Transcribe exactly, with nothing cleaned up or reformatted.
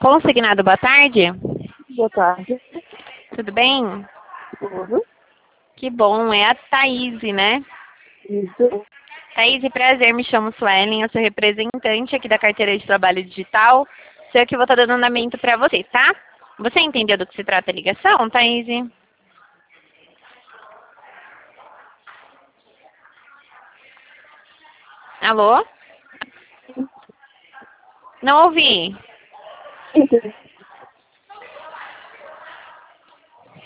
Consignado, boa tarde. Boa tarde. Tudo bem? Tudo. Que bom, é a Thaís, né? Isso. Thaís, prazer, me chamo Suelen, eu sou representante aqui da carteira de trabalho digital. Sou eu que vou estar dando andamento para você, tá? Você entendeu do que se trata a ligação, Thaís? Alô? Não ouvi. Entendi.